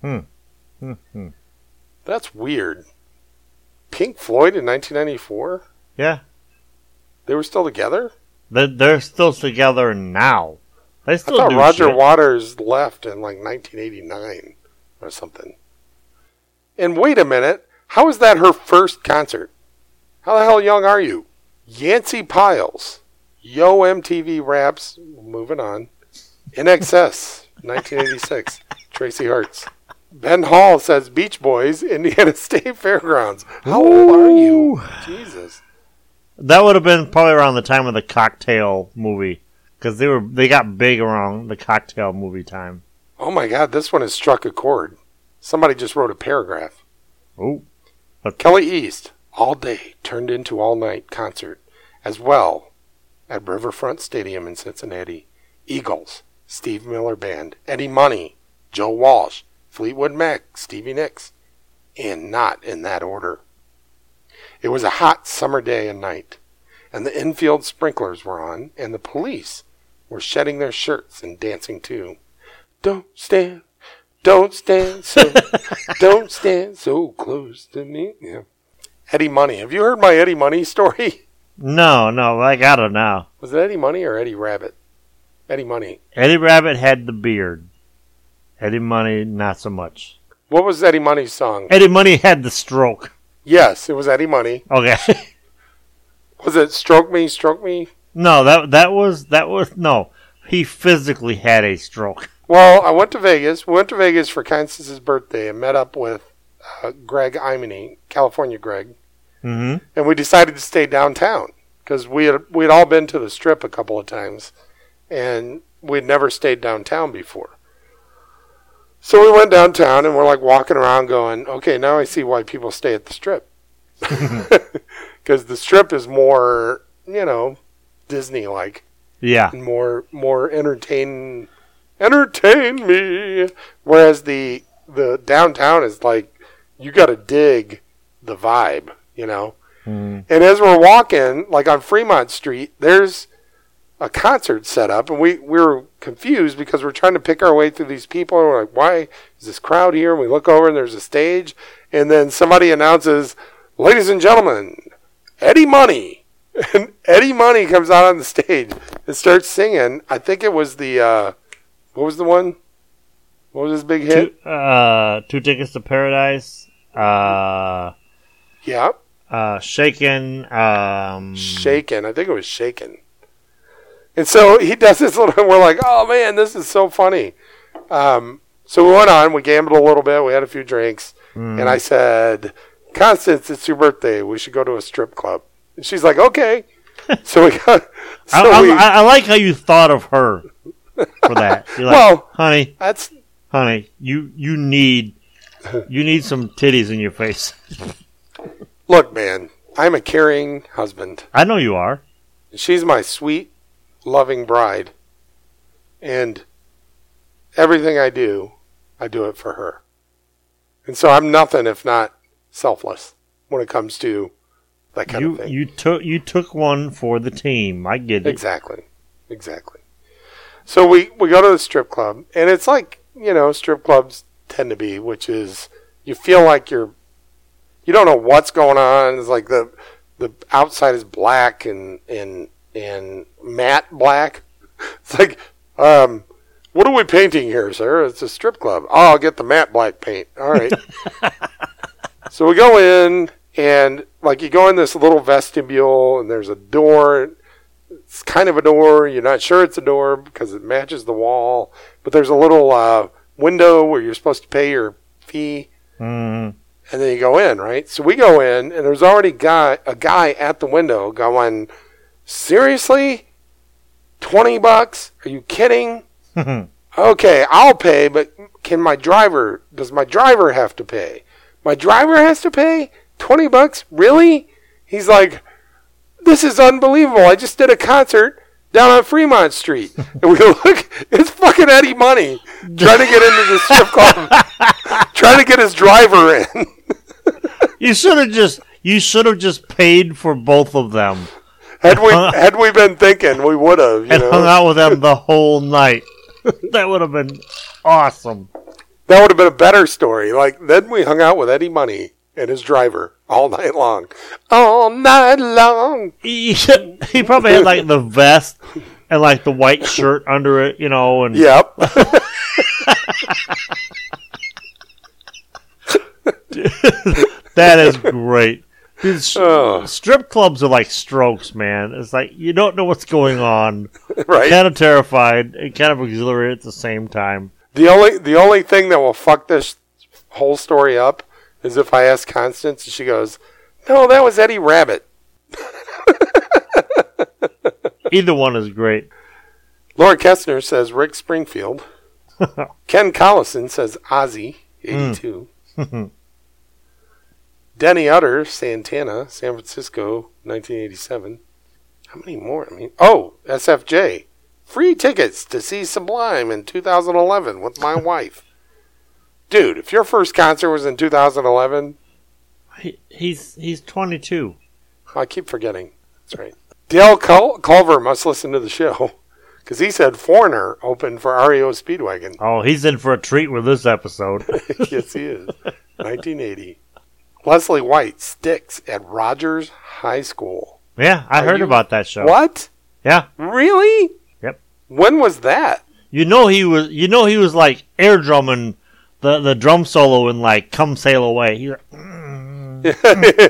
That's weird. Pink Floyd in 1994? Yeah. They were still together? They're still together now. They still I thought do Roger shit. Waters left in like 1989 or something. And wait a minute, how is that her first concert? How the hell young are you? Yancey Piles, Yo MTV Raps, moving on. In Excess, 1986, Tracy Hartz. Ben Hall says Beach Boys, Indiana State Fairgrounds. How old are you? Jesus. That would have been probably around the time of the Cocktail movie, because they got big around the Cocktail movie time. Oh my God, this one has struck a chord. Somebody just wrote a paragraph. Oh, Kelly East, All Day Turned Into All Night concert, as well at Riverfront Stadium in Cincinnati. Eagles, Steve Miller Band, Eddie Money, Joe Walsh, Fleetwood Mac, Stevie Nicks, and not in that order. It was a hot summer day and night, and the infield sprinklers were on, and the police were shedding their shirts and dancing too. Don't stand don't stand so close to me. Yeah. Eddie Money. Have you heard my Eddie Money story? No, I got it now. Was it Eddie Money or Eddie Rabbit? Eddie Money. Eddie Rabbit had the beard. Eddie Money, not so much. What was Eddie Money's song? Eddie Money had the stroke. Yes, it was Eddie Money. Okay. Was it Stroke Me, Stroke Me? No, that was no. He physically had a stroke. Well, I went to Vegas. We went to Vegas for Constance's birthday and met up with Greg Imany, California Greg. Mm-hmm. And we decided to stay downtown because we had all been to the Strip a couple of times, and we'd never stayed downtown before. So we went downtown and we're like walking around going, okay, now I see why people stay at the Strip. Because the Strip is more, Disney-like. Yeah. And more entertain me. Whereas the downtown is like, you got to dig the vibe, And as we're walking, like on Fremont Street, there's a concert set up, and we were confused because we're trying to pick our way through these people, and we're like, why is this crowd here? And we look over, and there's a stage, and then somebody announces, ladies and gentlemen, Eddie Money. And Eddie Money comes out on the stage and starts singing. I think it was the, what was the one? What was his big hit? 2 Tickets to Paradise. Yeah. Shaken. Shaken. I think it was Shaken. And so he does this little, we're like, oh man, this is so funny. So we went on, we gambled a little bit, we had a few drinks, and I said, Constance, it's your birthday, we should go to a strip club. And she's like, okay. So we got, I like how you thought of her for that. You're like, honey, you need some titties in your face. Look, man, I'm a caring husband. I know you are. She's my sweet, loving bride. And everything I do it for her. And so I'm nothing if not selfless when it comes to that kind of thing. You took one for the team. I get it. Exactly. So we go to the strip club, and it's like, strip clubs tend to be, which is you feel like you don't know what's going on. It's like the outside is black and matte black. It's like, what are we painting here, sir? It's a strip club. Oh, I'll get the matte black paint. All right. So we go in, and like you go in this little vestibule, and there's a door. It's kind of a door. You're not sure it's a door because it matches the wall. But there's a little window where you're supposed to pay your fee. Mm-hmm. And then you go in, right? So we go in, and there's already a guy at the window going, seriously? $20? Are you kidding? Okay, I'll pay, but does my driver have to pay? My driver has to pay? $20? Really? He's like, this is unbelievable. I just did a concert down on Fremont Street. And we go, look, it's fucking Eddie Money trying to get into the strip club, trying to get his driver in. You should have just paid for both of them. Had we been thinking, we would have. And hung out with them the whole night. That would have been awesome. That would have been a better story. Like, then we hung out with Eddie Money and his driver all night long. All night long. He probably had like the vest and like the white shirt under it, and yep. That is great. Dude, strip clubs are like strokes, man. It's like you don't know what's going on. Right. Kind of terrified and kind of exhilarated at the same time. The only thing that will fuck this whole story up is if I ask Constance and she goes, no, that was Eddie Rabbit. Either one is great. Laura Kessner says Rick Springfield. Ken Collison says Ozzy, 82. Denny Utter, Santana, San Francisco, 1987. How many more? SFJ. Free tickets to see Sublime in 2011 with my wife. Dude, if your first concert was in 2011... He's 22. I keep forgetting. That's right. Dale Culver must listen to the show. Because he said Foreigner opened for REO Speedwagon. Oh, he's in for a treat with this episode. Yes, he is. 1980. Leslie White sticks at Rogers High School. Yeah, I heard you- about that show. What? Yeah. Really? Yep. When was that? He was like air drumming the drum solo in like Come Sail Away. He's like,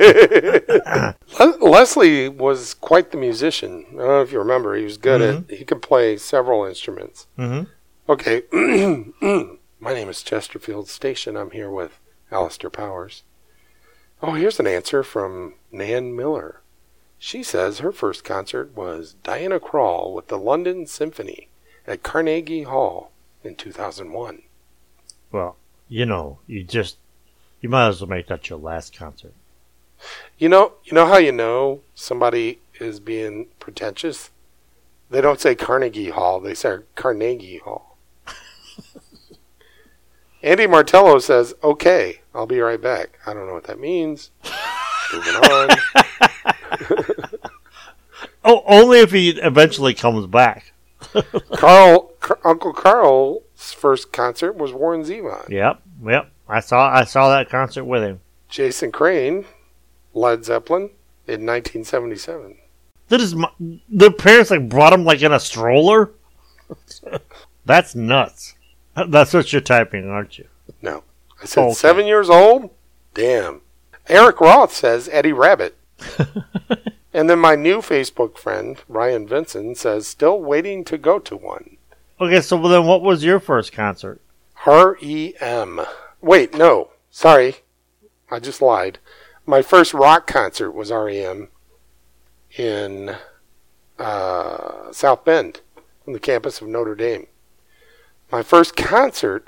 Leslie was quite the musician. I don't know if you remember. He was good at, he could play several instruments. Mhm. Okay. My name is Chesterfield Station. I'm here with Alistair Powers. Oh, here's an answer from Nan Miller. She says her first concert was Diana Krall with the London Symphony at Carnegie Hall in 2001. well, you might as well make that your last concert. You know how you know somebody is being pretentious? They don't say Carnegie Hall, they say Carnegie Hall. Andy Martello says, okay, I'll be right back. I don't know what that means. Moving on. Oh, only if he eventually comes back. Uncle Carl's first concert was Warren Zevon. Yep. I saw that concert with him. Jason Crane, Led Zeppelin in 1977. The parents like brought him like in a stroller. That's nuts. That's what you're typing, aren't you? No. I said Okay. 7 years old? Damn. Eric Roth says Eddie Rabbit. And then my new Facebook friend, Ryan Vinson, says still waiting to go to one. Okay, so then what was your first concert? REM. Wait, no. Sorry. I just lied. My first rock concert was REM in South Bend on the campus of Notre Dame. My first concert,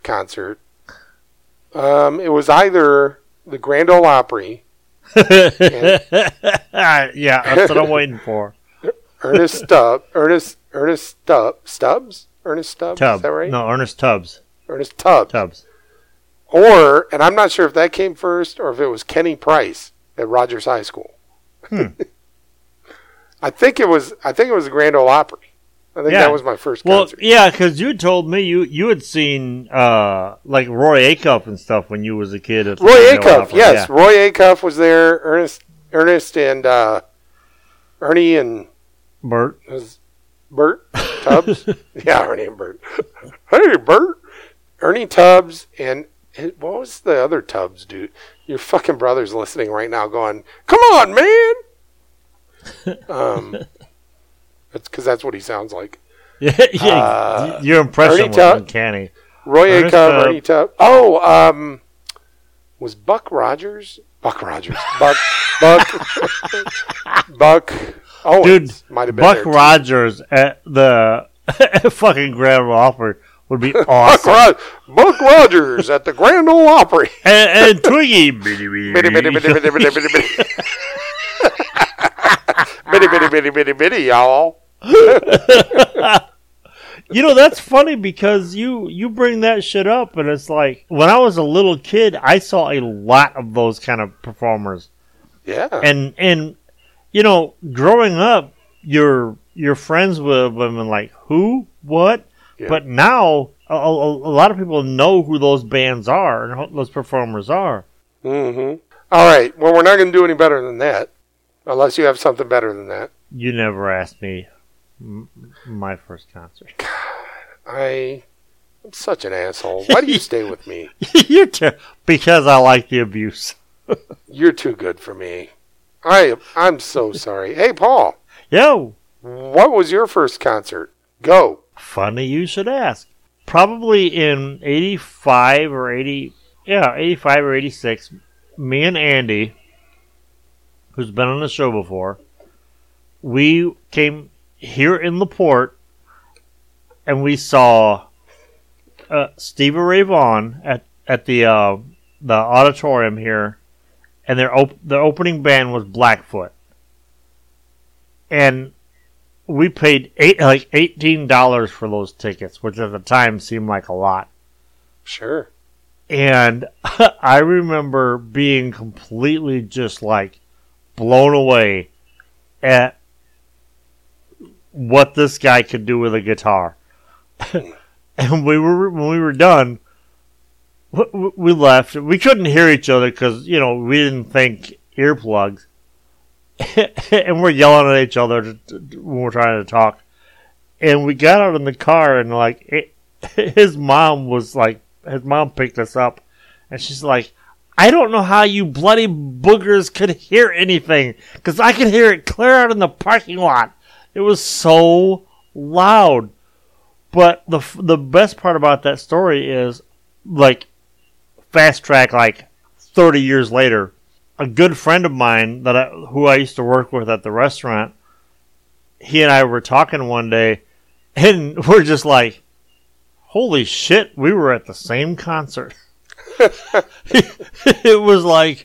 it was either the Grand Ole Opry, Yeah, that's what I'm waiting for. Ernest Stubbs, is Tubbs. that right? No, Ernest Tubbs. Ernest Tubbs. Tubbs. Or, and I'm not sure if that came first or if it was Kenny Price at Rogers High School. I think it was the Grand Ole Opry. I think Yeah. that was my first Well, concert. yeah, because you told me you had seen like Roy Acuff and stuff when you was a kid. At the Roy Grand Ole Acuff, Opry. yes. Roy Acuff was there. Ernest and Ernie and Bert. Bert Tubbs. Yeah, Ernie and Bert. Hey, Bert. Ernie Tubbs and what was the other Tubbs dude? Your fucking brother's listening right now going, come on, man. That's because that's what he sounds like. Yeah, your impression Ernie was Tubbs. uncanny. Roy Ernest Acuff, Tubbs. Ernie Tubbs. Oh, was Buck Rogers? Buck Rogers. Buck Owens. Dude, might have been Buck there, too. Rogers at the fucking Grand Ole Opry would be Buck, awesome. Buck Rogers at the Grand Ole Opry. and Twiggy. Bitty, bitty, bitty, bitty, bitty, bitty. Bitty, bitty, bitty, bitty, bitty, y'all. You know, that's funny because you bring that shit up, and it's like, when I was a little kid, I saw a lot of those kind of performers. Yeah. And you know, growing up, you're friends with them and like, who? What? Yeah. But now, a lot of people know who those bands are and who those performers are. Mm-hmm. All right. Well, we're not going to do any better than that. Unless you have something better than that. You never asked me my first concert. I'm such an asshole. Why do you stay with me? Because I like the abuse. You're too good for me. I'm so sorry. Hey, Paul. Yo, What was your first concert? Go. funny you should ask. Probably in 85 or 86, me and Andy, who's been on the show before, we came here in LaPorte and we saw Stevie Ray Vaughan at the auditorium here, and their opening band was Blackfoot, and we paid $18 for those tickets, which at the time seemed like a lot. Sure. And I remember being completely just like blown away at what this guy could do with a guitar. And when we were done, we left. We couldn't hear each other because, we didn't think earplugs. And we're yelling at each other when we're trying to talk. And we got out in the car, and his mom picked us up, and she's like, I don't know how you bloody boogers could hear anything, because I could hear it clear out in the parking lot. It was so loud. But the best part about that story is, fast track, 30 years later, a good friend of mine who I used to work with at the restaurant, he and I were talking one day, and we're just like, holy shit, we were at the same concert. He's like,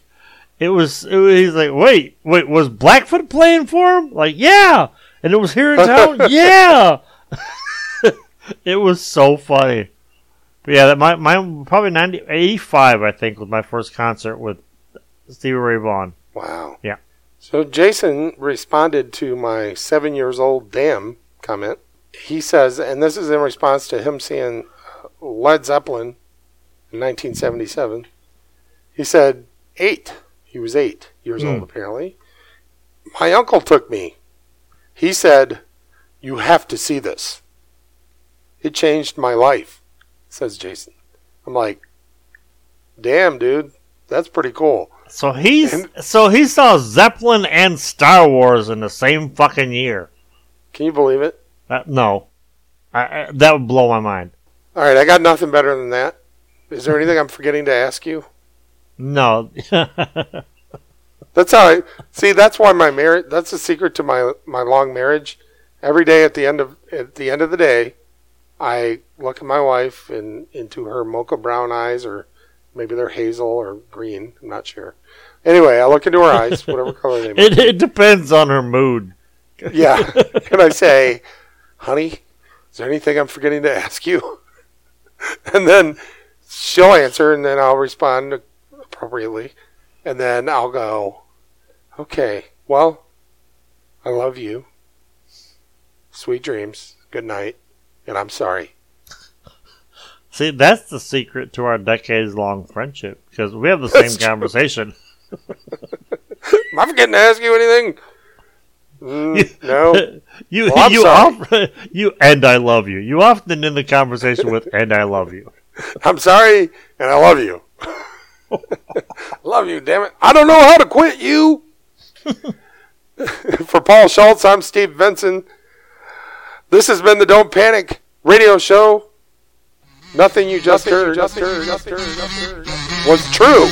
wait, was Blackfoot playing for him? Yeah, and it was here in town? Yeah. It was so funny. But yeah, mine probably 85, I think, was my first concert with Stevie Ray Vaughan. Wow. Yeah. So Jason responded to my 7 years old damn comment. He says, and this is in response to him seeing Led Zeppelin in 1977. He said, 8. He was 8 years old, apparently. My uncle took me. He said, you have to see this. It changed my life, says Jason. I'm like, damn, dude, that's pretty cool. So he saw Zeppelin and Star Wars in the same fucking year. Can you believe it? No. That would blow my mind. All right, I got nothing better than that. Is there anything I'm forgetting to ask you? No. That's how that's why my marriage, that's the secret to my long marriage. Every day at the end of the day, I look at my wife and into her mocha brown eyes, or maybe they're hazel or green. I'm not sure. Anyway, I look into her eyes, whatever color they might be. It depends on her mood. Yeah. And I say, honey, is there anything I'm forgetting to ask you? And then she'll answer, and then I'll respond appropriately. And then I'll go, okay, well, I love you. Sweet dreams. Good night. And I'm sorry. See, that's the secret to our decades-long friendship, because we have the same conversation. Am I forgetting to ask you anything? No. You and I love you. You often end the conversation with "and I love you." I'm sorry, and I love you. Love you, damn it. I don't know how to quit you. For Paul Schultz, I'm Steve Benson. This has been the Don't Panic radio show. Nothing you just heard was true.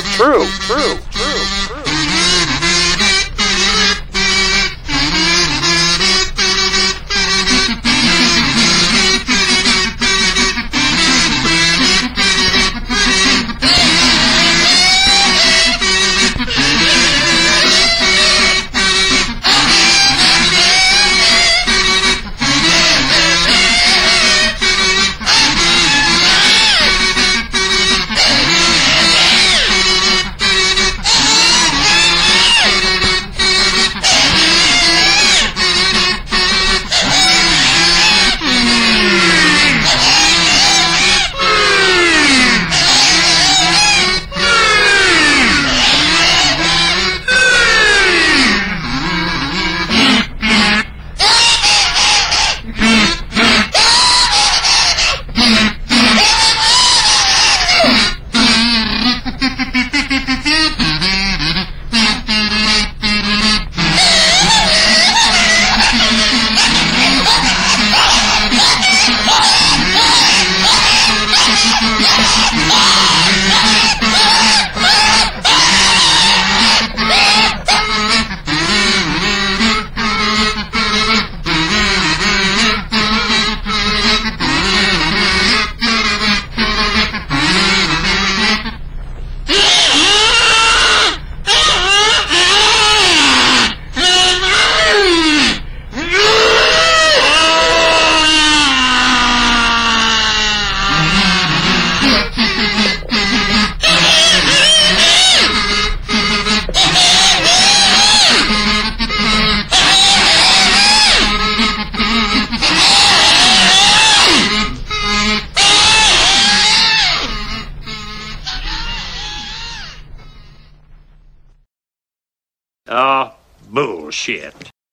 Ah, bullshit.